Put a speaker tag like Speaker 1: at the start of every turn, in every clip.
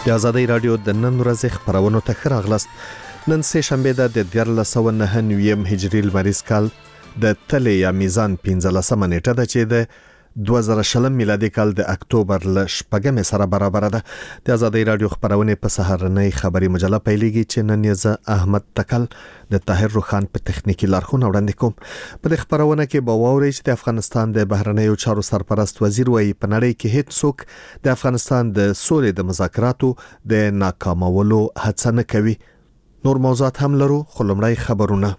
Speaker 1: د آزادۍ رادیو د نن ورځې خبرونو ته ښه راغلاست. نن سه شنبه د 1409 هجري لمریز کال د تلې یا میزان 15 نیټه ده چې د 2020 میلادي کال د اکتوبر ل شپږمې سره برابر ده. د آزادۍ رادیو خبرونه په سهارنۍ خبري مجله پیلېږي چې نن یې احمد تکل د طاهر روخان په تخنیکی لارښوونه وړاندې کوم. په دې خبرونه کې به واورئ چې د افغانستان د بهرنیو چارو سرپرست وزیر وایي په نړۍ کې هیڅ څوک د افغانستان د سولې د مذاکراتو د ناکامولو هڅه نه کوي. نور موضوعات هم لرو، خو لومړی خبرونه.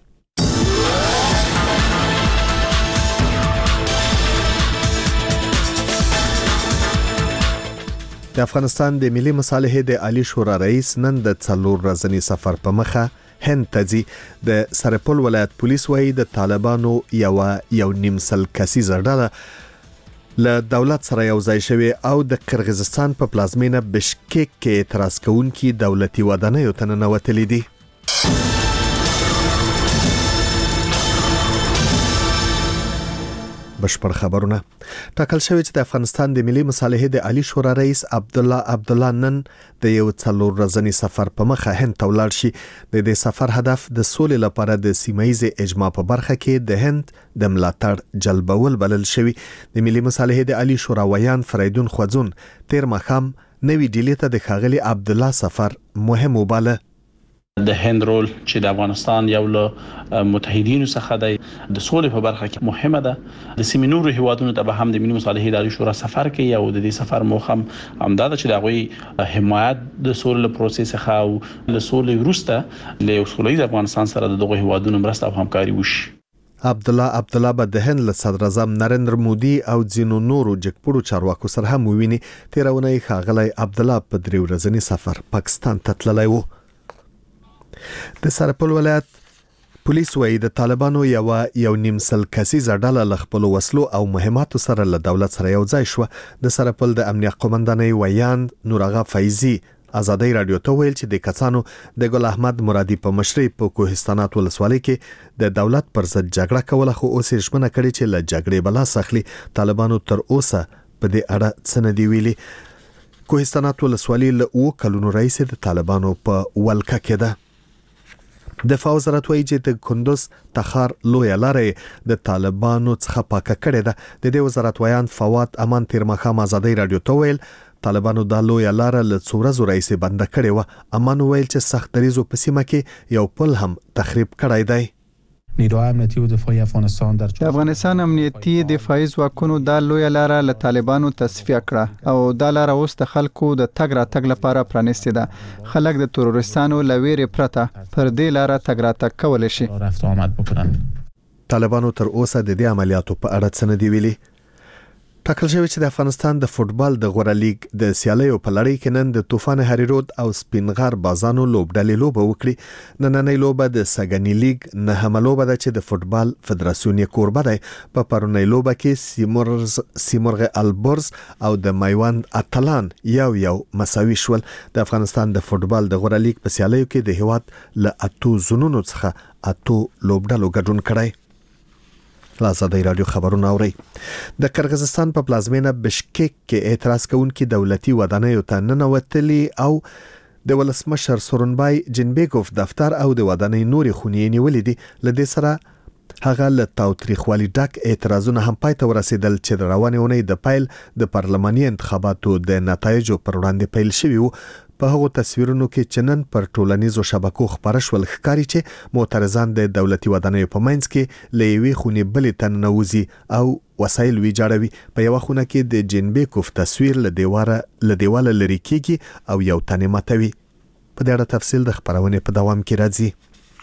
Speaker 1: د افغانستان د ملي مصالحې د عالی شورا رئیس نن د 4 ورځنی سفر په مخه هند ته ځي. د سرپل ولایت پولیس وایي د طالبانو یو نیم سل کسیزه ډله له دولت سره یو ځای شوی او د قرغیزستان په پلازمینه بشکیک کې اعتراض کوونکي دولتي ودانیو ته ننوتلي دي. بشپړ خبرونه. ټاکل شوی چې د افغانستان د ملي مصالحې د عالی شورا رئیس عبدالله نن د یو 4 ورځنی سفر په مخه هند ته ولاړ شي. د دې سفر هدف د سولې لپاره د سیمایي اجماع په برخه کې د هند د ملاتړ جلبول بلل شوی. د ملي مصالحې د عالی شورا ویان فریدون خوځون تیر مخام نوی ډیلی ته د ښاغلي عبدالله سفر مهم وباله.
Speaker 2: د هند رول چې د افغانستان یو له متحدینو څخه د سولې په برخه کې مهمه ده. د سیمینورو هیوادونو ته به هم د ملي مصالحې د عالی شورا سفر کوي او د دې سفر موخه هم دا ده چې د غوي حمایت د سولې پروسس څخه او له سولې وروسته له سولې افغانستان سره د دغه هیوادونو مرسته او همکاري وشي.
Speaker 1: عبدالله به د هند له صدر اعظم نریندر مودي او ځینو نورو جګپړو چارواکو سره هم وویني. تیرونه ښاغلی عبدالله په 3 ورځنی سفر پاکستان ته تللی و. د سرپل ولایت پولیس وایي د طالبانو یو نیم سل کسیزه ډله له خپل وسلو او مهماتو سره له دولت سره یو ځای شو. د سرپل د امنیت قومندانۍ ویاند نورغه فیضی آزادۍ رادیو ته ویل چې د کسانو د ګل احمد مرادي په مشرۍ په کوهستانات ولسوالۍ کې د دولت پر ضد جګړه کوله، خو اوس یې ژمنه کړې چې له جګړې بلا سخلي. طالبانو تر اوسه په دې اړه څه نه دی ویلي. کوهستانات ولسوالۍ له 2 کلونو راهیسې د طالبانو په ولکه کې ده. دفاع وزارت وایي چې د کندوز تخار لویه لارې د طالبانو څخه پاکه کړې ده. د دې وزارت ویان فواد امان تیر مخام آزادۍ رادیو ته ویل طالبانو د لویه لار له 2 ورځې راهیسې بنده کړې و. امان ویل چې سخت دریزو په سیمه کې یو پل هم تخریب کړی دی.
Speaker 3: نیروهای امنیتی و دفاعی افغانستان
Speaker 4: د افغانستان امنیتي دفاعي ځواکونو د لویه لار له طالبانو تصفیه کړه او د لار اوس د خلکو د تګ راتګ لپاره پرانیستې ده. خلک د تروریستانو لویرې پرته پر دې لار تګ راتګ کولی شي.
Speaker 3: رفت آمد بکنن.
Speaker 1: طالبانو تر اوسه د دې عملیاتو په اړه څه نه دی ویلي. ټاکل شوی چې د افغانستان د فوتبال د غوره لیگ د سیالیو په لړۍ کې نن د طوفان هریرود او سپینغار بازانو لوبډلې لوبه وکړي. نننۍ لوبه د سګنی لیگ نه لوبه ده چې د فوتبال فدراسیون یې کوربه دی. په پرونۍ لوبه کې سیمرغ البرز او د میوند اتلان یو مساوي شول. د افغانستان د فوتبال د غوره لیگ په سیالیو کې د هیواد له 8 زونونو څخه 8 لوبډلو ګډون کړی. آزادۍ رادیو خبرونه اوري. د قرغیزستان په پلازمینه بشکیک کې اعتراض کوونکي دولتي ودانیو ته ننوتلي او د ولسمشر سورونبای جنبیګوف دفتر او د ودانۍ نوري خونې نیولې دي. لدې سره هغه له تاوتریخوالي ډک اعتراضونه هم پای ته ورسېدل چې د روانې اونۍ د پیل د پارلماني انتخاباتو د نتایجو پر وړاندې پیل شوی وو. په هغو تصویرونو کې چې نن پر ټولنیزو شبکو خبره شول ښکاري چې معترضان د دولتي ودانیو په منځ کې له یوې خونې بلې ته ننوځي او وسایل ویجاړوي. په یوه خونه کې د جنبیکوف تصویر له دیواله لرې کېږي او یو تنې ماتوي. په دې اړه تفصیل د خبرونې په دوام کې راځي.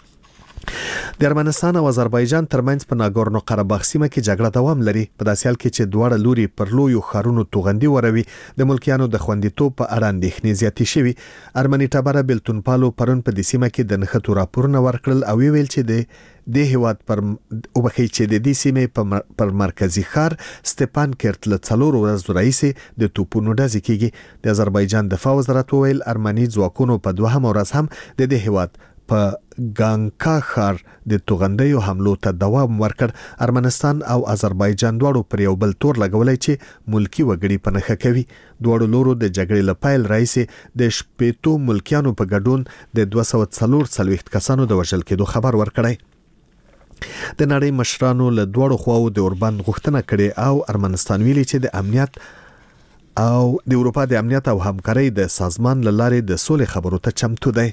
Speaker 1: د ارمنستان او آذربایجان ترمنځ په ناګورنو قرهباغ سیمه کې جګړه دوام لري. په داسې حال کې چې دواړه لوري پر لویو ښارونو توغندي وروي. د ملکیانو د خوندیتوب په اړه اندېښنې زیاتې شوي. ارمني ټبره بیلتون پالو پرون په دې سیمه کې د نښتو راپورونه ورکړل او ویل چې د هیواد د دې سیمې پر مرکزی ښار ستپان کرت له 4 ورځو راهیسې د توپونو ډزې کېږي. د آذربایجان دفاع وزارت وویل ارمني ځواکونو په 2 ورځ هم د دې هیواد په ګانکا ښار د توغندیو حملو ته دوام ورکړ. ارمنستان او آذربایجان دواړو پر یو بل تور لګولای چې ملکی وګړي په نښه کوي. دواړو لورو د جګړې له پیل راهیسې د 80 ملکیانو په ګډون د 240 کسانو د وژل کېدو خبر ورکړی. د نړۍ مشرانو له دواړو خواو د اوربند غوښتنه کړې او ارمنستان ویلي چې د امنیت او د اروپا د امنیت او همکارۍ د سازمان له لارې د سولې خبرو ته چمتو دی.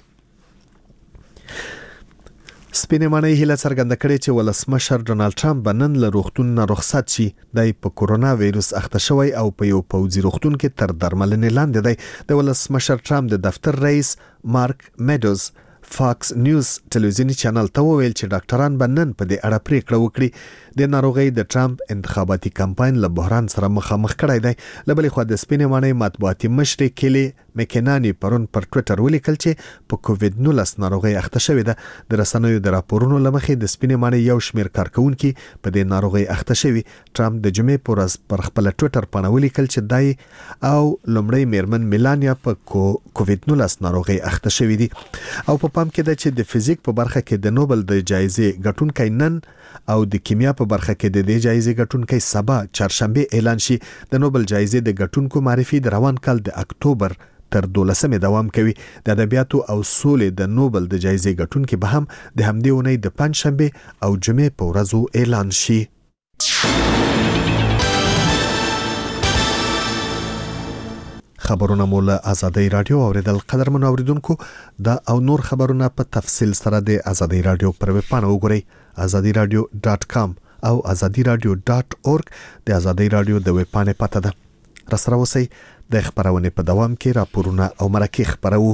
Speaker 1: سپینې ماڼۍ هیله څرګنده کړې چې ولسمشر ډونالد ټرمپ به نن له روغتون نه رخصت شي. دی په کورونا وایروس اخته شوی او په یو پوځي روغتون کې تر درملنې لاندې دی. د ولسمشر ټرمپ د دفتر رئیس مارک میډوز فاکس نیوز ټلویزیونی چینل ته وویل چې ډاکټران به نن په دې اړه پریکړه وکړي. د ناروغۍ د ټرمپ انتخاباتي کمپاین له بحران سره مخامخ کړی دی. له بلې خوا د سپینې ماڼۍ مطبوعاتي مشر کیلی مکینانی پرون پر ټوئیټر ولیکل چې په کووید 19 ناروغۍ اخته شوې ده. د رسنیو د راپورونو لمخې د سپینې ماڼۍ یو شمېر کارکونکي په دې ناروغۍ اخته شوي. ټرمپ د جمعې پر ورځ پر خپل ټوئیټر باندې ولیکل چې دای او لومړی میرمن میلانیا په کووید 19 ناروغۍ اخته شوې دي. او په پام کې ده چې د فزیک په برخه کې د نوبل د جایزې ګټونکی نن او د کیمیا په برخه کې د دې جایزې ګټونکی سبا چهارشنبه اعلان شي. د نوبل جایزې د ګټونکو معرفي د روان کال د اکتوبر تر 12 دوام کوي. د ادبیاتو او سولې د نوبل د جایزې ګټونکي به هم د همدې اونۍ د پنځشنبه او جمعې په ورځو اعلان شي. خبرونه مول آزادۍ رادیو اوریدل. قدرمن اوریدونکو دا او نور خبرونه په تفصیل سره د آزادۍ رادیو پر ویب پاڼه وګورئ azadiradio.com او azadiradio.org. د آزادۍ رادیو د ویب پاڼې پته ده. راسره اوسئ. د خبرونه په دوام کې راپورونه او مرکه خبرو.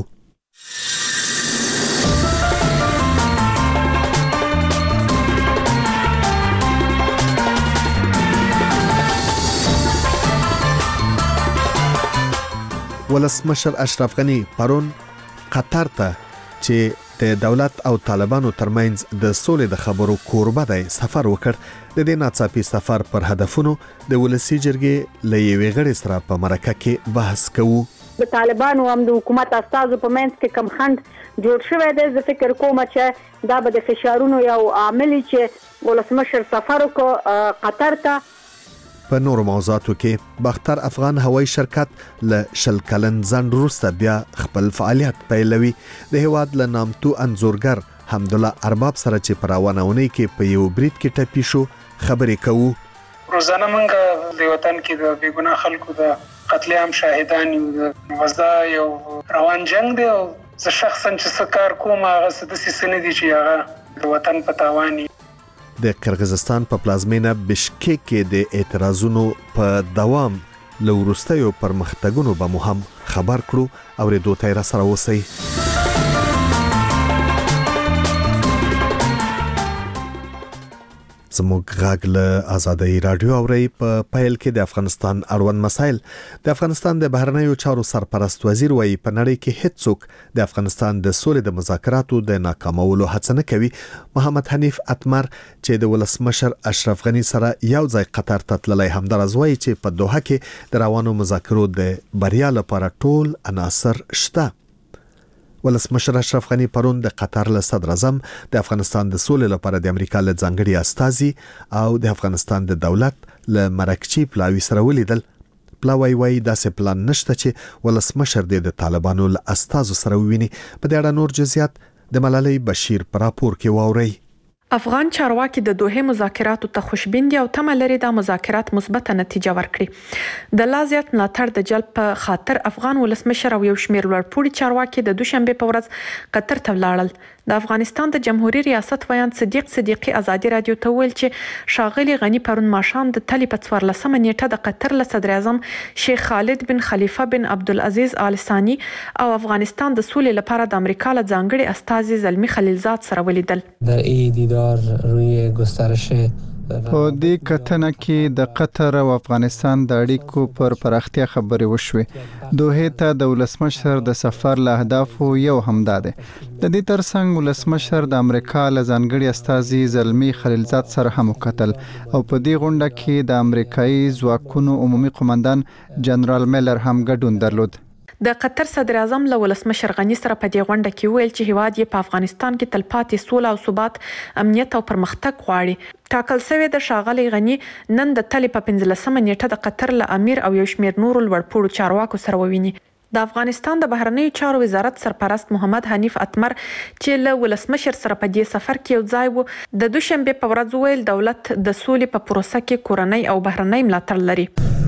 Speaker 1: ولسمشر اشرف غنی پرون قطر ته چې د دولت او طالبانو ترمنځ د سولې د خبرو کوربه دی سفر وکړ. د دې ناڅاپي سفر پر هدفونو د ولسی جرګې له یوې غړي سره په مرکه کې بحث کوو.
Speaker 5: د طالبانو هم د حکومت استازو په منځ کې کم خند جوړ شوی دی. زه فکر کوم چې دا به د فشارونو یو عامل چې ولسمشر سفر وکړ قطر ته.
Speaker 1: په نورو موضوعاتو کې باختر افغان هوایی شرکت له شل کلن ځنډ وروسته بیا خپل فعالیت پیلوي. د هیواد له نامتو انځورګر حمدالله ارباب سره چې په روانونه کې په یو برید کې ټپي شو خبرې کوو.
Speaker 6: روزانه موږ د وطن کې د بیګناه خلکو د قتل عام شاهدان یو. وزدا یو روان جنگ دی او زه شخصا چې څه کار کوم هغه څه د سیسنې دي چې هغه د وطن په تاوان.
Speaker 1: د قرغیزستان په پلازمینه بشکیک کې د اعتراضونو په دوام له وروستیو پرمختګونو به مو هم خبر کړو. اورېدو ته را سره اوسئ. زموږ غږ له آزادۍ رادیو اوري. په پیل کې د افغانستان اړوند مسایل. د افغانستان د بهرنیو چارو سرپرست وزیر وایي په نړۍ کې هیڅوک د افغانستان د سولې د مذاکراتو د ناکامولو هڅه نه کوي. محمد حنیف اتمر چې د ولسمشر اشرف غنی سره یو ځای قطر ته تللی همدارز وایي چې په دوحه کې د روانو مذاکرو د بریا لپاره ټول عناصر شته. ولسمشر اشرف غنی پرون د قطر له صدر اعظم د افغانستان د سولې لپاره د امریکا له ځانګړي استازي او د افغانستان د دولت له مرکچی پلاوی سره ولیدل. پلاوی وایي داسې پلان نشته چې ولسمشر د طالبانو له استازو سره وویني. په دې اړه نور جزئیات د ملالۍ بشیر پر راپور کې واورئ.
Speaker 7: افغان چارواکي د دوحه مذاکراتو ته خوشبین دي او تمه لري د مذاکرات مثبت نتیجه ورکړي. د لازیات ملاتړ د جلب په خاطر افغان ولسمشر او یو شمېر لوړپوړي چارواکي د دوشنبه په ورځ قطر ته ولاړل. د افغانستان د جمهوریت ریاست ویان صدیق صدیقي ازادي رادیو ته ویل چې شاغلي غنی پرون ماښام د تلی په 14 نیټه د قطر له صدر اعظم شیخ خالد بن خلیفه بن عبدالعزیز آل ثانی او افغانستان د سولې لپاره د امریکا له ځانګړي استازي زلمی خلیلزاد سره ولیدل.
Speaker 8: در روی گسترش
Speaker 4: په دې کتنه کې د قطر او افغانستان د اړیکو پر پراختیا خبرې وشوې. دوحه ته د ولسمشر د سفر له اهدافو یو همدا ده. د دې ترڅنګ ولسمشر د امریکا له ځانګړي استازي زلمی خلیلزاد سره هم وکتل او په دې غونډه کې د امریکایي ځواکونو عمومي قومندان جنرال میلر هم ګډون درلود.
Speaker 7: د قطر صدر اعظم له ولسمشر غني سره په دې غونډه کې ویل چې هیواد یې په افغانستان کې تلپاتې سوله او ثبات، امنیت او پرمختګ غواړي. ټاکل شوی د ښاغلي غني نن د تلې په 15 نیټه د قطر له امیر او یو شمېر نورو لوړپوړو چارواکو سره وویني. د افغانستان د بهرنیو چارو وزارت سرپرست محمد حنیف اتمر چې له ولسمشر سره په دې سفر کې یو ځای وو، د دوشنبه په ورځ ویل دولت د سولې په پروسه کې کورنۍ او بهرنۍ ملاتړ لري.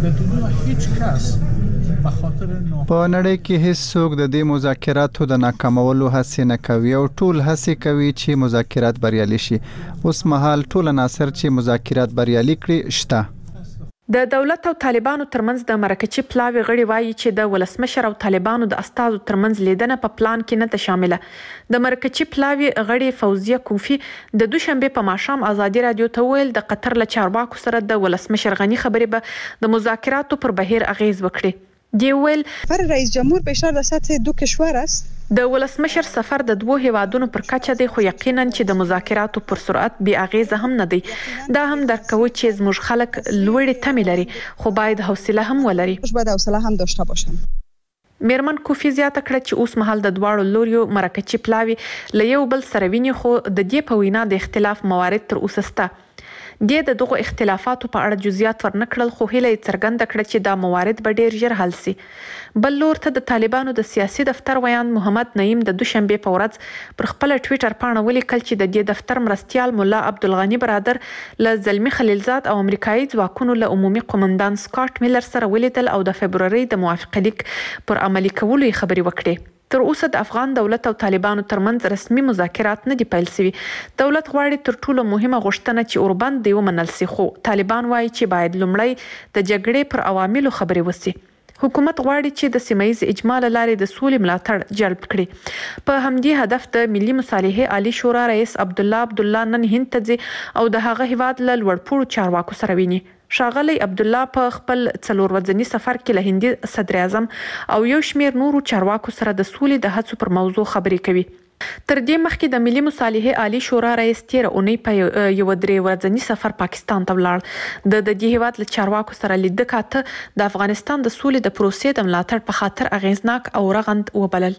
Speaker 4: په نړۍ کې هیڅ څوک د دې مذاکراتو د ناکامولو هڅه نه کوي او ټول هڅه کوي چې مذاکرات بریالي شي. اوس مهال ټول عناصر چې مذاکرات بریالي کړي شته.
Speaker 7: د دولت او طالبانو ترمنځ د مرکچی پلاوی غړي وایي چې د ولسمشر او طالبانو د استازو ترمنځ لیدنه په پلان کې نه ده شامله. د مرکچی پلاوی غړي فوزیه کوفی د دوشنبه په ماښام ازادي رادیو ته ویل د قطر له چارواکو سره د ولسمشر غني خبرې به د مذاکراتو پر بهیر اغیز وکړي. دی ویل
Speaker 9: رئیس جمهور بیشتر در سطح 2 کشور است.
Speaker 7: د ولسمشر سفر د 2 هیوادونو پر کچه دی، خو یقینا چې د مذاکراتو پر سرعت بي اغیزه هم نه دی. دا هم درکوي چې زموږ خلک لوړې تمې لري، خو باید حوصله هم ولري.
Speaker 9: باید حوصله هم داشته باشن.
Speaker 7: میرمن کوفی زیاته کړه چې اوس مهال د دواړو لوریو مرکچی پلاوی له یو بل سره ویني، خو د دې په وینا د اختلاف موارد تر اوسه شته. د دغه اختلافاتو په اړه جزئیات ورنکړل، خو هیله یې څرګنده کړه چې دا موارد به ډیر ژر حل شي. بل لور ته د طالبانو د سیاسي دفتر ویان محمد نعیم د دوشنبه په ورځ پر خپل ټوئیټر پاڼه ولیکل چې د دې دفتر مرستيال مولا عبدالغنی برادر له زلمی خلیلزاد او امریکایي ځواکونو له عمومي قومندان سکاټ میلر سره ولیدل او د فبرवरी د موافقه لیک پر عملي کولو خبري وکړي. تر اوسه د افغان دولت او طالبانو ترمنځ رسمي مذاکرات نه دي پیل شوي. دولت غواړي تر ټولو مهمه غوښتنه چې اوربند دی ومنل شي، خو طالبان وایي چې باید لومړی د جګړې پر عواملو خبرې وشي. حکومت غواړي چې د سیمه ییز اجماع لارې د سولې ملاتړ جلب کړي. په همدې هدف د ملي مصالحې عالی شورا رئیس عبدالله نن هند ته ځي او د هغه هیواد له لوړپوړو چارواکو سره ویني. ښاغلی عبدالله په خپل 4 ورځني سفر کې له هندي صدر اعظم او یو شمېر نورو چارواکو سره د سولې د هڅو پر موضوع خبرې کوي. تر دې مخکې د ملي مصالحې عالی شورا رئیس 13 اونۍ په یو 3 ورځني سفر پاکستان ته ولاړ. د دې هیواد له چارواکو سره لیدل کاته د افغانستان د سولې د پروسې د ملاتړ په خاطر اغیزناک او رغند وبلل.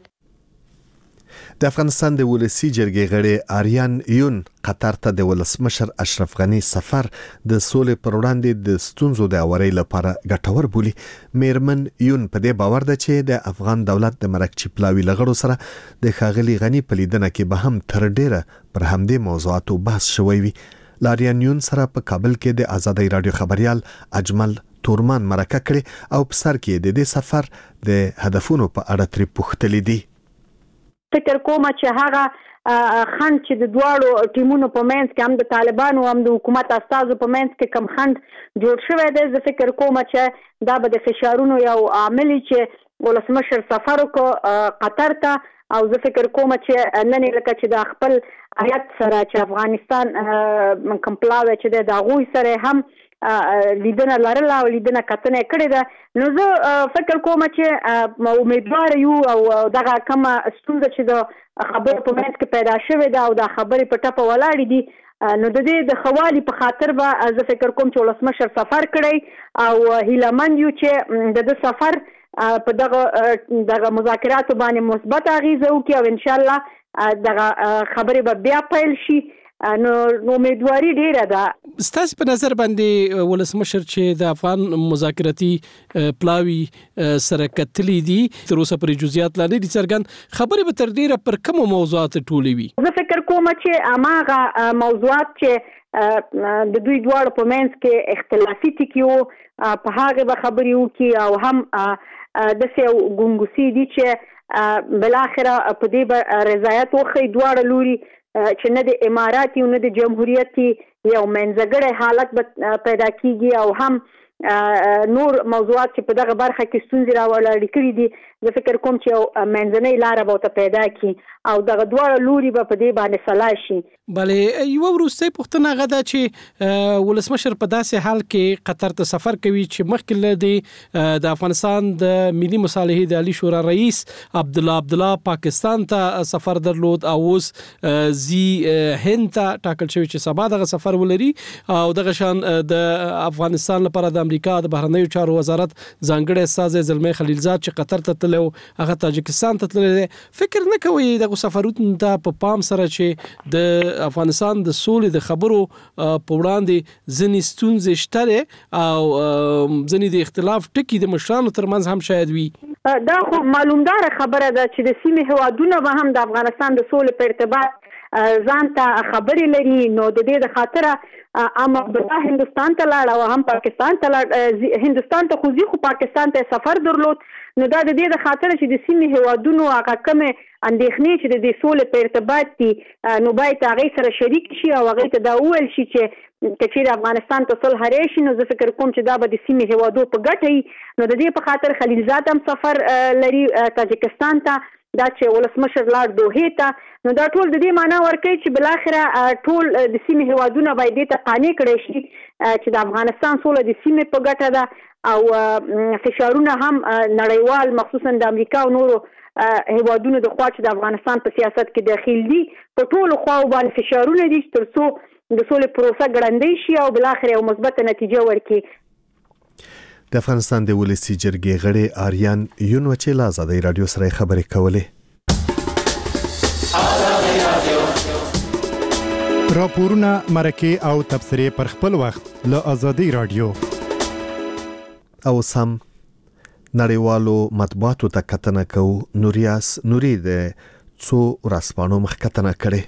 Speaker 1: د افغانستان د ولسی جرګې غړي آریان یون قطر ته د ولسمشر اشرف غنی سفر د سولې پر وړاندې د ستونزو د اوري لپاره ګټور بولي. میرمن یون په دې باور ده چې د افغان دولت د مرکچی پلاوی لغړو سره د ښاغلي غنی په لیدنه کې به هم تر ډیره پر همدې موضوعاتو بحث شوی وي. لاریان یون سره په کابل کې د آزادۍ رادیو خبريال اجمل تورمان مرکه کړي او په سر کې د دې سفر د هدفونو په اړه تری پوښتلې دي.
Speaker 5: فکر کوم چې هغه خند چې د دواړو ټیمونو په منځ کې هم د طالبانو هم د حکومت استازو په منځ کې کم خند جوړ شوی دی، زه فکر کوم چې دا به د فشارونو یو عامل چې ولسمشر سفر وکړ قطر ته، او زه فکر کوم چې نن لکه چې د خپل هیات سره چې افغانستان کمپلاوي چې د غوي سره هم لیدنه لرله او لیدنه کتنه کړې ده. نو زه فکر کوم چې امیدوار یو او دغه کومه ستونزه چې د خبرو په منځ کې پیدا شوې ده او د خبرې په ټپه ولاړې دي، نو د دې د خوالي په خاطر به زه فکر کوم چې ولسمشر سفر کړی او هیلمن یو چې د سفر په دغه مذاکراتو باندې مثبت اغیزه وکړي او ان شاء الله دغه خبرې به بیا پیل شي. نو امیدواري ډیره ده.
Speaker 10: ستاسو په نظر باندې ولسمشر چې د افغان مذاکراتي پلاوی سره کتلې دي تر اوسه پر جزئیات لاندې دي څرګند خبرې به تر ډیره پر کوم موضوعات ټولې وي؟
Speaker 5: زه فکر کوم چې اماغه موضوعات چې د دوی دواړو په منځ کې اختلافي ټکیو په هغه به خبرې وکړي او هم د سیو ګونګوسی دي چې بل اخره په دې به رضایت وخی دواړو لوري چې نه د اماراتي او نه د جمهوریتي یو منځګړی حالت پیدا کیږي او هم نور موضوعات چې په دغه برخه کې ستونزې راوړل کړي دي. زه فکر کوم چې یو منځنۍ لار به ته پیدا کی او دغه دواړه لوري به په دې باندې صلاح شي.
Speaker 10: بلې یو وروستۍ پوښتنه غدا چې ولسمشر په داسې حال کې قطر ته سفر کوي چې مخکې د افغانستان د ملي مصالحې د عالی شورا رئیس عبدالله پاکستان ته سفر درلود او اوس زی هند ته ټاکل شوی چې سبا دغه سفر ولري او دغه شان د افغانستان لپاره د امریکا د بهرنیو چارو وزارت ځانګړی استاذ زلمی خلیلزاد چې قطر ته تللی او هغه تاجکستان ته تللی. فکر نه کوي دغه سفرونه ته په پام سره چې د افغانستان د سولې د خبرو په وړاندې ځینې ستونزې شته او ځینې د اختلاف ټکي د مشرانو ترمنځ هم شاید وي.
Speaker 5: دا خو معلومدار خبره ده چې د سیمې هوادونه به هم د افغانستان د سولې په ارتباط ځان ته خبرې لري. نو د دې د خاطره عبدالله هندستان ته لاړ او هم پاکستان ته لاړ. هندستان ته خو پاکستان ته سفر درلود. نو دا د دې د خاطره چې د سیمې هوادونو هغه کومه اندېښنې چې د سولې په ارتباط دي نو باید هغه سره شریک شي او هغه ته دا وویل شي چې کچیر افغانستان ته صلح راشي. نو زه فکر کوم چې دا به د سیمې هوادو په ګټه وي. نو د دې په خاطر خلیلزاد هم سفر لري تاجکستان ته، دا چې ولسمشر لاړ دوحې ته. نو دا ټول د دې معنا ورکوي چې بلاخره ټول د سیمې هوادونه باید دې ته قانع کړی شي چې د افغانستان سوله د سیمې په ګټه ده او فشارونه هم نړیوال مخصوصا د امریکا او نورو هوادونو د خوا چې د افغانستان په سیاست کې داخل دي په ټولو خواو باندې فشارونه دي ترڅو د سولې پروسه ګړندۍ شي او بلاخره یو مثبت نتیجه ورکړي.
Speaker 1: د افغانستان د ولسی جرګې غړي آریان یونوچې له آزادۍ رادیو سره خبرې کولې.
Speaker 11: راپورونه مرکه او تبصرې پر خپل وخت له آزادۍ رادیو.
Speaker 1: او سم نړیوالو مطبوعاتو ته کتنه کوو. نوریاس نوري د څو ورځپاڼو مخ کتنه کړې.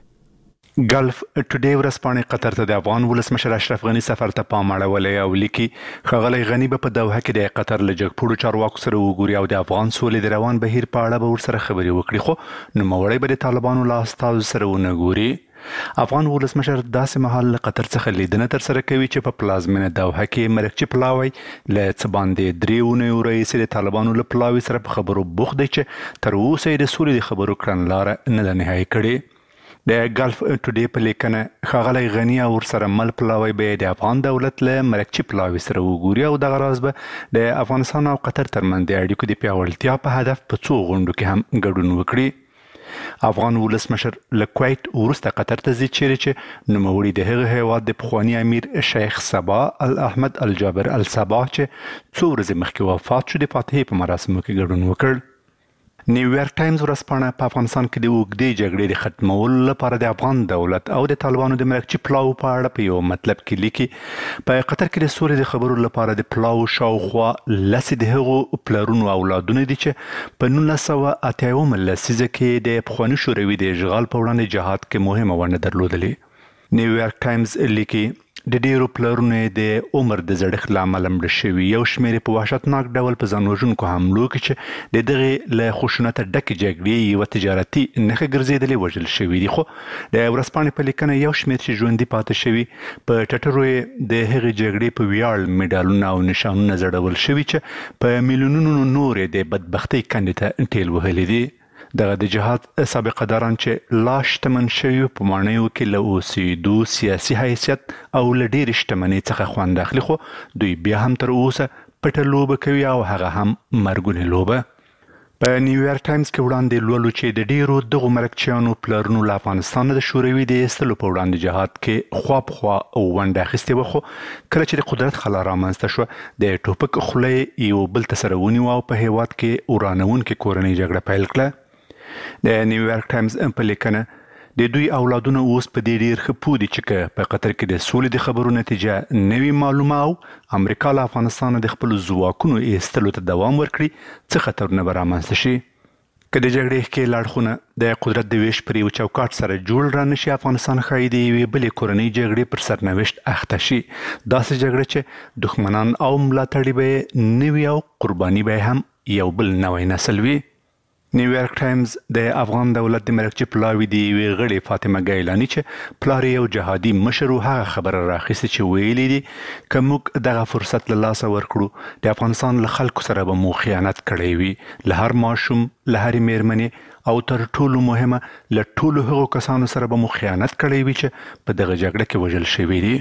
Speaker 12: ګلف ټوډے ورځپاڼې قطر ته د افغان ولسمشر اشرف غنی سفر ته پام اړولی او لیکي ښاغلی غنی به په دوحه کې د قطر له جګپوړو چارواکو سره وګوري او د افغان سولې د روان بهیر په اړه به ورسره خبرې وکړي، خو نوموړی به د طالبانو له استازو سره ونه ګوري. افغان ولسمشر داسې مهال له قطر څخه لیدنه ترسره کوي چې په پلازمینه دوحه کې مرکچي پلاوی له څه باندې 3 اونیو راهیسې د طالبانو له پلاوي سره په خبرو بوخت دی چې تر اوسه یې د سولې د خبرو کړنلاره نه ده نهایي کړې. د ګلف ټوډے په لیکنه ښاغلی غنی او ورسره مل پلاوی به د افغان دولت له مرکچي پلاوي سره وګوري او دغه راز به د افغانستان او قطر ترمنځ د اړیکو د پیاوړتیا په هدف په څو غونډو کې هم ګډون وکړي. افغان ولسمشر له کویت وروسته قطر ته ځي چیرې چې نوموړي د هغه هیواد د پخواني امیر شیخ صبا الاحمد الجابر الصباح چې څو ورځې مخکې وفات شو د فاتحې په مراسمو کې ګډون وکړ. نیویارک ټایمز ورځپاڼه په افغانستان کې د اوږدې جګړې د ختمولو لپاره د افغان دولت او د طالبانو د مرکچي پلاو په اړه په یو مطلب کې لیکي په قطر کې د سولې د خبرو لپاره د پلاو شاوخوا 10 د هغو پلرونو اولادونه دي چې په 1980 لسیزه کې د پخواني شوروي د اشغال په وړاندې جهاد کې مهمه ونډه درلودلې. نیویارک ټایمز لیکي د ډیرو پلرونو د عمر د زړښت له امله مړه شوي، یو شمېر په وحشتناک ډول په ځان وژونکو حملو کې چې د دغې له خشونته ډکې جګړې یوه تجارتي نښه ګرځېدلې وژل شوي دي. خو د ورځپاڼې په لیکنه یو شمېر چې ژوندي پاتې شوي په ټټرو یې د هغې جګړې په ویاړ میډالونه او نشانونه زړول شوي چې په میلیونونو نور یې د بدبختۍ کندې ته ټېل وهلي دي. دغه د جهاد سابقه داران چې لا شتمن شوي په ماڼیو کې له اوسېدو سیاسي حیثیت او له ډېرې شتمنۍ څخه خوند اخلي، خو دوی بیا هم تر اوسه پټه لوبه کوي او هغه هم مرګونې لوبه. په نیویارک ټایمز کې وړاندې لولو چې د ډیرو دغو مرکچیانو پلرونو له افغانستان د شوروي د ایستلو په وړاندې جهاد کې خواپخوا ونډه اخیستې وه، خو کله چې د قدرت خلا رامنځته شوه د ټوپک خوله یو بل ته سره ونیوه او په هیواد کې ورانوونکې کورنۍ جګړه پیل کړه. د نیویارک ټایمز په لیکنه د دوی اولادونه اوس په دې ډیر ښه پوه دي چې که په قطر کې د سولې د خبرو نتیجه نه وي معلومه او امریکا له افغانستانه د خپلو ځواکونو ایستلو ته دوام ورکړي څه خطرونه به رامنځته شي. که د جګړې ښکېل اړخونه د قدرت د ویش پر یو چوکاټ سره جوړ را نشي، افغانستان ښایي د یوې بلې کورنۍ جګړې پر سرنوشت اخته شي، داسې جګړه چې دښمنان او ملاتړي به یې نه وي او قرباني به یې هم یو بل نوی نسل وي. نیویارک ټایمز د افغان دولت د مرکچي پلاوي د یوې غړې فاطمه ګیلاني چې پلار یې یو جهادي مشر و هغه خبره راخیستې چې ویلي دي که موږ دغه فرصت له لاسه ورکړو د افغانستان له خلکو سره به مو خیانت کړی وي، له هر ماشوم، له هرې میرمنې او تر ټولو مهمه له ټولو هغو کسانو سره به مو خیانت کړی وي چې په دغه جګړه کې وژل شوي دي.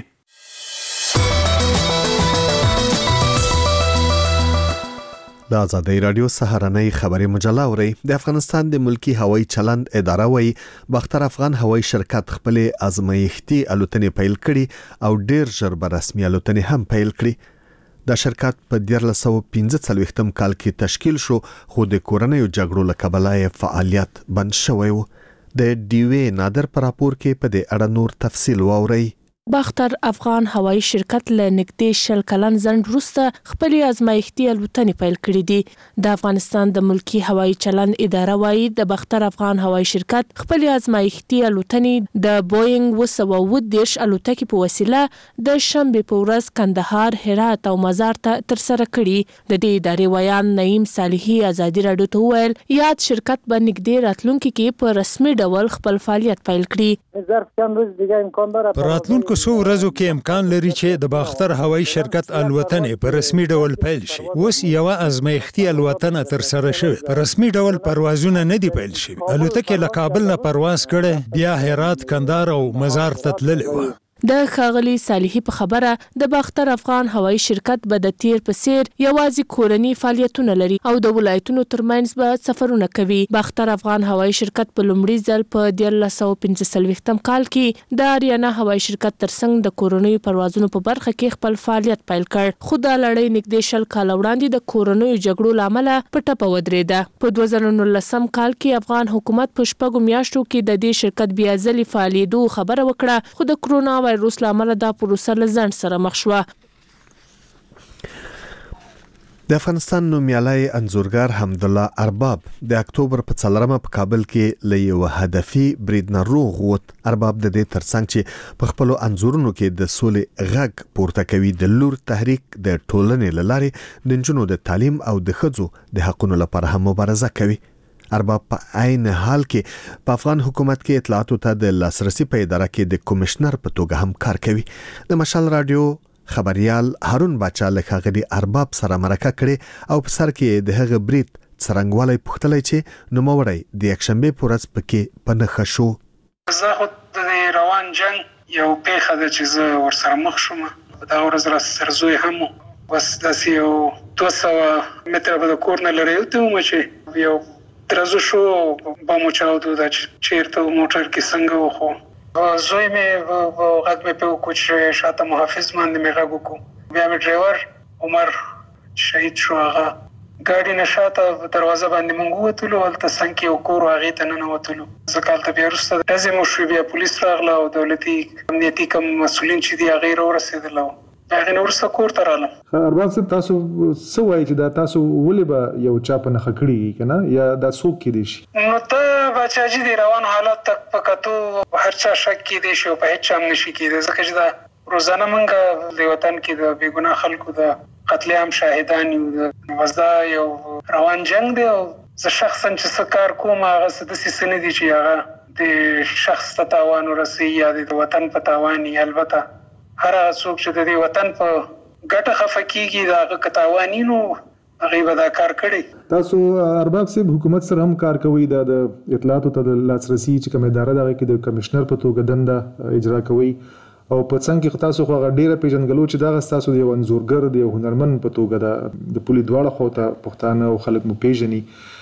Speaker 1: د آزادۍ رادیو سهارنۍ خبري مجله اوري. د افغانستان د ملکی هوایي چلند اداره وایي باختر افغان هوایي شرکت خپل ازمایښتي الوتنې پیل کړي او ډیر ژر به رسمي الوتنې هم پیل کړي. د شرکت په 1945 کال کې تشکیل شو خو د کورنیو جګړو له کبله فعالیت بند شوی و. د ډیوې نادر پر راپور کې په دې اړه نور تفصیل واورئ.
Speaker 13: باختر افغان هوایی شرکت له نږدې 10 کلن ځنډ وروسته خپل ازمایښتي الوتنې پیل کړې دي. د افغانستان د ملکی هوایی چلند اداره وايي د باختر افغان هوایی شرکت خپل ازمایښتي الوتنې د بوینګ 710 الوتکې په وسیله د شنبه په ورځ کندهار، هرات او مزار ته ترسره کړي. د دې ادارې ویان نعیم صالحي ازادي راډیو ته وویل یاد شرکت به نږدې راتلونکي کې په رسمي ډول خپل فعالیت پیل کړي.
Speaker 14: په راتلونکو څو ورځو کې امکان لري چې د باختر هوایی شرکت الوتنې په رسمي ډول پیل شي. اوس یو ازمایښتي الوتنه ترسره شوې. په رسمي ډول پروازونه نه دي پیل شوي. الوتکې له کابل نه پرواز کړي، بیا هرات، کندهار او مزار ته تللې و.
Speaker 13: د ښاغلي صالحي په خبره د باختر افغان هوایی شرکت به د تیر په څیر یوازې کورني فعالیتونه لري او د ولایتونو ترمنځ به سفرونه کوي. باختر افغان هوایی شرکت په لومړي ځل په 1945 کال کې د اریانا هوایی شرکت ترڅنګ د کورنیو پروازونو په برخه کې خپل فعالیت پیل کړ. خو دا لړۍ نږدې 10 کال وړاندې د کورنیو جګړو لامل په ټپه ودرېده. په 2019 کال کې افغان حکومت په شپږو میاشتو کې د دې شرکت بیا ځلې فعالیدو خبره وکړه، خو د کرونا وایروس لامل دا پروسه له ځنډ سره مخ شوه.
Speaker 1: د افغانستان نومیالی انځورګر حمدالله ارباب د اکتوبر په 4 په کابل کې له یو هدفي برید نه روغ ووت. ارباب د دې ترڅنګ چې په خپلو انځورونو کې د سولې غږ پورته کوي، د لور تحریک د ټولنې له لارې د نجونو د تعلیم او د ښځو د حقونو لپاره هم مبارزه کوي. ارباب په عین حال کې په افغان حکومت کې اطلاعاتو ته د لاسرسي په اداره کې د کمشنر په توګه هم کار کوي. د مشال رادیو خبريال هارون باچا له ښاغلي ارباب سره مرکه کړي او په سر کې د هغه برید څرنګوالی پوښتلی چې نوموړی د یکشنبې په ورځ پکې په نښه شو.
Speaker 6: زه خو د روان جنګ یو پیښه ده چې زه ورسره مخ شوم. په دغه ورځ را سره زوی هم و. بس داسې یو 200 متره به د کور نه لرې وتې وم چې یو درزو شو با مو چاودو دا چیرته موټر کې څنګه وخو. زوی مې غږ مې په وکړ چې شاته محافظ باندې مې غږ وکړو. بیا مې ډرایور عمر شهید شو. هغه ګاډي نه شاته دروازه باندې مونږ ووتلو، هلته څنګ کې یو کور و، هغې ته ننوتلو. زه هلته بیا وروسته ډزې مو شوې، بیا پولیس راغله او دولتي امنیتي کوم مسؤلین چې دي هغې راورسېدل او هغې نه وروسته کور ته رالم.
Speaker 15: ارباب صاحب تاسو څه وایي چې دا تاسو ولې به یو چا په نښه کړي که نه، یا دا څوک کیدی شي؟
Speaker 6: نو ته باچاجي د روان حالات ته په کتو هر چا شک کیدی شي او په هیڅ چا هم نشي کیدی، ځکه چې دا روزانه موږ د وطن کې د بې ګناه خلکو د قتل عام شاهدان یو. دا یو روان جنګ دی او زه شخصا چې څه کار کوم هغه څه داسې څه نه دي چې هغه د شخص ته تاوان ورسوي یا د وطن په تاوان. البته هر څوک چې د دې وطن په ګټه خفه کیږي د هغه که تاواني نو هغوی به دا کار کړی.
Speaker 15: تاسو ارباب صاحب حکومت سره هم کار کوئ، د اطلاعاتو ته د لاسرسي چې کوم اداره ده هغې کې د کمشنر په توګه دنده اجرا کوئ او په څنګ کې تاسو خو هغه ډېره پیژنګلو چې دغه ستاسو د یو انځورګر د یو هنرمند په توګه د پولې دواړه خوا ته پښتانه او خلک مو پیژني.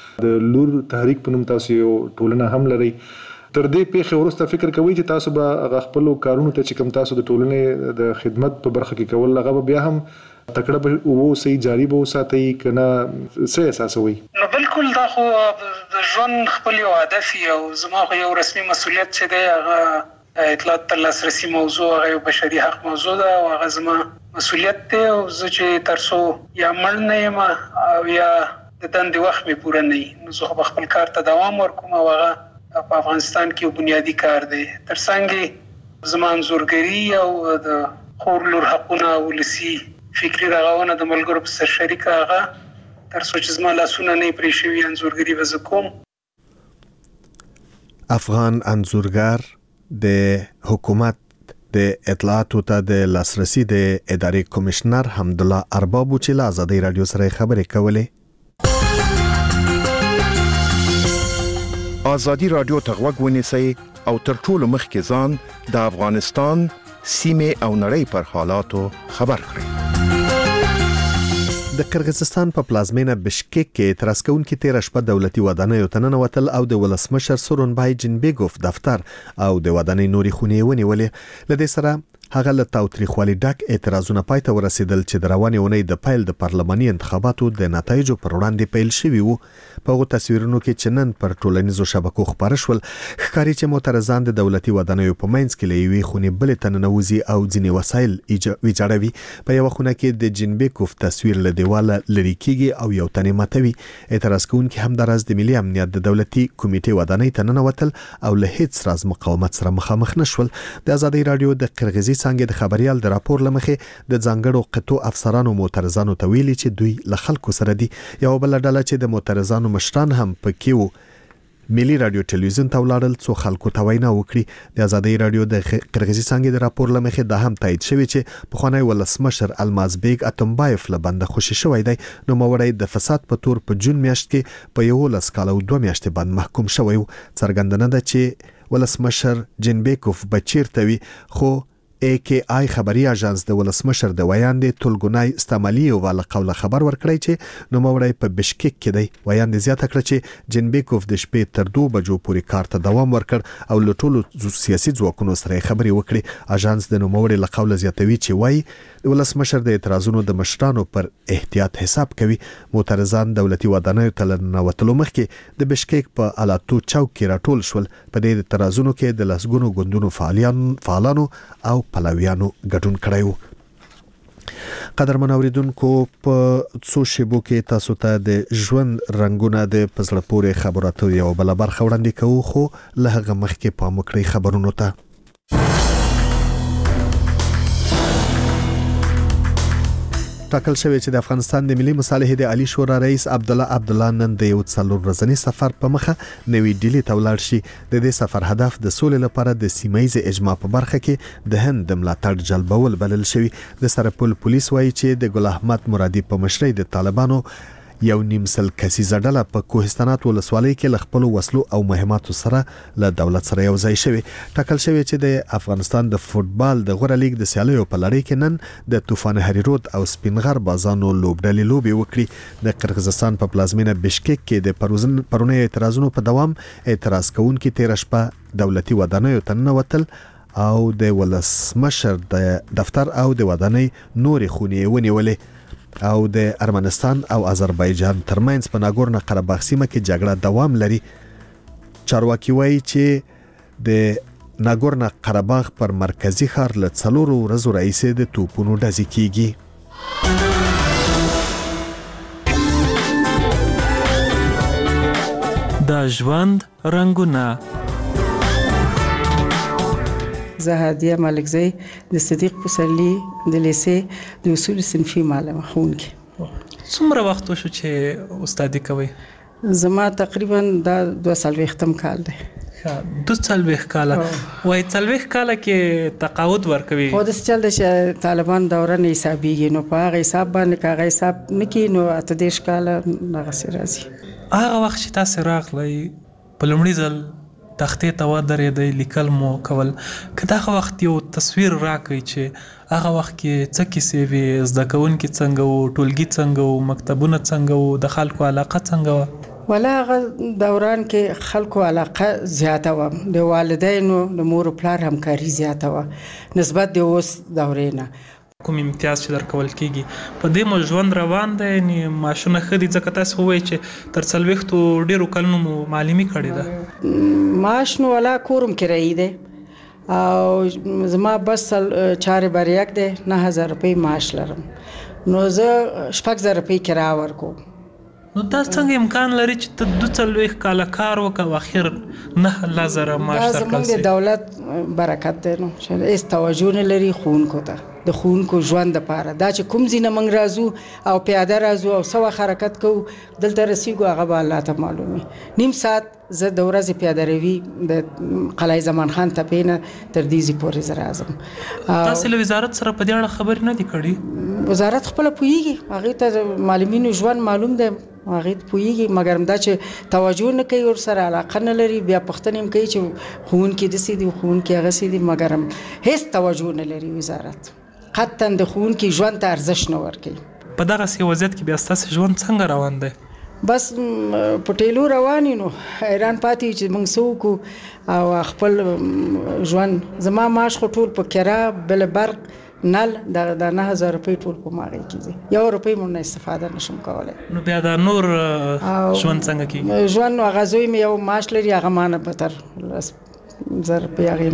Speaker 15: د لور تحریک په نوم تاسو یو ټولنه هم لرئ. تر دې پیښې وروسته فکر کوئ چې تاسو به هغه خپلو کارونو ته چې کوم تاسو د ټولنې د خدمت په برخه کې کول هغه به بیا هم تکړه به اوسئ، جاري به وساتئ که نه، څه احساسوئ؟
Speaker 6: نو بالکل دا خو د ژوند خپل یو هدف او زما خو یو رسمي مسؤلیت چې دی هغه اطلاعات ته لاسرسي موضوع هغه یو بشري حق موضوع ده او هغه زما مسؤلیت دی او زه چې تر څو یا مړ نه یم او یا د دندې وخت مې پوره نه وي نو زه خو خپل کار ته دوام ورکوم او هغه په افغانستان کې یو بنیادي کار دی. تر څنګ زما انځورګري او د خور لور حقونه ولسي فکري رغونه د ملګرو په سر شریکه هغه تر څو چې زما لاسونه نه پرې شوي انځورګري به زه کوم.
Speaker 1: افغان انځورګر د حکومت د اطلاعاتو ته د لاسرسي د ادارې کمشنر حمدالله ارباب چې له ازادۍ رادیو سره خبرې کولې.
Speaker 16: ازادي رادیو ته غوږ ونیسئ او تر ټولو مخکې ځان د افغانستان سیمې او نړۍ پر حالاتو خبر کړئ.
Speaker 1: د قرغیزستان په پلازمینه بشکک کې اعتراض کوونکي تیر شپه دولتي ودانیو ته ننوتل او د ولسمشر سورونبای جینبیګوف دفتر او د ودانۍ نوري خونې ونیولې. له دې سره هغه له تاوتریخوالي ډک اعتراضونه پای ته ورسېدل چې د روانې اونۍ د پیل د پارلماني انتخاباتو د نتایجو پر وړاندې پیل شوي وو. په هغو تصویرونو کې چې نن پر ټولنیزو شبکو خپاره شول ښکاري چې معترضان د دولتي ودانیو په منځ کې له یوې خونې بلې ته ننوځي او ځینې وسایل ویجاړوي. په یوه خونه کې د جنبیکوف تصویر له دیواله لرې کیږي او یو تن یې ماتوي. اعتراض کوونکي همداراز د ملي امنیت د دولتي کمیټې ودانۍ ته ننوتل او له هیڅ راز مقاومت سره مخامخ نشول. د ازادۍ راډیو د قرغیزي څانګې د خبريال د راپور لمخې د ځانګړو قطو افسرانو معترضانو ته ویلي چې دوی له خلکو سره دي. یو بل ډله چې د معترضانو مشران هم پکې وو ملي رادیو ټلویزیون ته ولاړل څو خلکو ته وینا وکړي. د ازادۍ راډیو د قرغیزي څانګې د راپور لمخې دا هم تایید شوی چې پخوانی ولسمشر الماز بیگ اتمبایف له بنده خوشي شوی دی. نو موړی د فساد په تور په جون میاشت کې په 11 کال او 2 میاشتې باندې محکوم شوی و. څرګندنه ده چې ولسمشر جنبیکوف بچیرته وي خو AKI خبري اژانس د ولسمشر د ویاندې تلګونای استعمالي او له قوله خبر ورکړی چې نو موړی په بشکک کې دی. ویاندې زیاته کړه چې جنبیکوف د شپې تر 2 بجو پورې کار ته دوام ورکړ او له ټولو سیاسي ځواکونو سره خبري وکړي. اژانس د نو موړی له قوله زیاتوي چې وایي ولسمشر د اعتراضونو د مشرانو پر احتیاط حساب کوي. معترضان دولتي ودانیو ته ننوتلو مخکې د بشکک په الاتو چوک کې راټول شول. په دې اعتراضونو کې د لسګونو ګوندونو فعالانو او پلویانو ګډون کړی وو. قدرمن اوریدونکو په څو شیبو کې تاسو ته د ژوند رنگونه د پزړه پورې خبرو اترو یو بل برخه وړاندې کوو خو له هغه مخکې پام وکړئ خبرونو ته. ټاکل شوی چې د افغانستان د ملي مصالحې د عالی شورا رئیس عبدالله نن د یو څلور ورځنی سفر په مخه نوې ډیلی ته ولاړ شي. د دې سفر هدف د سولې لپاره د سیمایي اجماع په برخه کې د هند د ملاتړ جلبول بلل شوی. د سرپل پولیس وایي چې د ګل احمد مرادي په مشرۍ د طالبانو یو نیمسل کسیزه ډله په کوهستانات ولسوالۍ کې له خپل وسلو او مهماتو سره له دولت سره یو ځای شوی. ټاکل شوی چې د افغانستان د فوتبال د غوره لیګ د سیالیو په لړۍ کې نن د طوفان هریرود او سپینغر بازانو لوبډلې لوبي وکړي. د قرغیزستان په پلازمینه بشکک کې د پرونی اعتراضونو په دوام اعتراض کوونکي تیر شپه دولتي ودانیو ته ننوتل او د ولسمشر د دفتر او د ودانۍ نورې خونې ونیولې. او د ارمنستان او آذربایجان ترمنځ په ناګورنو قرهباغ سیمه کې جګړه دوام لري. چارواکي وایي چې د ناګورنو قرهباغ پر مرکزی ښار له 4 ورځو راهیسې د توپونو ډزې کیږي.
Speaker 17: د ژوند رنگونه
Speaker 18: زه هادیه ملکزی د صدیق پسرلی د لیسې د اصول صنفي معلمه ښوونکې.
Speaker 17: څومره وخت وشو چې استادي کوي؟
Speaker 18: زما تقریبا دا 2 کال دی.
Speaker 17: 2 کاله وای 4 کاله کې تقاعد ورکوي.
Speaker 18: خو د چل د طالبان دوره نه حسابيږي نو په هغه حساب باندې کاغه حساب نکي نو 18 کاله هغه سي راځي.
Speaker 17: هغه وخت چې تاسو راغلی په لومړي ځل تختې ته ودرېدئ لیکل مو کول که دغه وخت یو تصویر راکړئ چې هغه وخت کې څه کیسې وې، زده کوونکي څنګه وو، ټولګي څنګه وو، مکتبونه څنګه وو، د خلکو علاقه څنګه وه؟
Speaker 18: ولا هغه دوران کې خلکو علاقه زیاته وه، د والدینو د مور و پلار همکاري زیاته وه نسبت د اوس دورې نه.
Speaker 17: کوم امتیاز چې درکول کېږي په دې مو ژوند روان دی؟ یعنې معاشونه ښه دي ځکه تاسو ووایئ چې تر 40 ډېرو کلونو مو معلمي کړې ده.
Speaker 18: معاش نو ولا کورم کرایي دی او زما بس چارې بریک دی 9000 روپۍ معاش لرم نو زه 6000 روپۍ کرایه ورکوم.
Speaker 17: نو دا څنګه امکان لري چې ته 2 کاله کار وکړه او اخر 9000 معاش درکړل
Speaker 18: دا زموږ د دولت برکت دی نو چې هېڅ توجه نه لري ښوونکو ته د ښوونکو ژوند دپاره. دا چې کوم ځای نه موږ راځو او پیاده راځو او څه وخت حرکت کوو دلته رسیږو هغه به الله ته معلوم وي. نیم ساعت زه د ورځې پیاده روي د قلعه زمان خان تپې نه تر دیزي پورې زه راځم.
Speaker 17: تاسې له وزارت سره په دې اړه خبرې نه دي کړي؟
Speaker 18: وزارت خپله پوهېږي، هغې ته معلمینو ژوند معلوم دی، هغې ته پوهېږي، مګر دا چې توجه نه کوي ورسره علاقه نه لري بیا پوښتنې هم کوي چې ښوونکي داسې دي ښوونکي هغسې دي مګر هم هېڅ توجه نه لري وزارت قطعا د ښوونکي ژوند ته ارزښت نه ورکوي.
Speaker 17: په دغسې وضعیت کې بیا ستاسې ژوند څنګه روان دی؟
Speaker 18: بس په ټیلو رواني نو حیران پاتې چې موږ سوکو او خپل ژوند زما معاش خو ټول په کرا بل برق نل د 9000 روپۍ ټول په ماغې کېږي 1 روپۍ مونږ نه استفاده نشم کولای
Speaker 17: نو بیا دا نور ژوند څنګه کیږي
Speaker 18: ژوند نو غزوی مې یو معاش لري هغه مانه بتر 1000 روپۍ هغه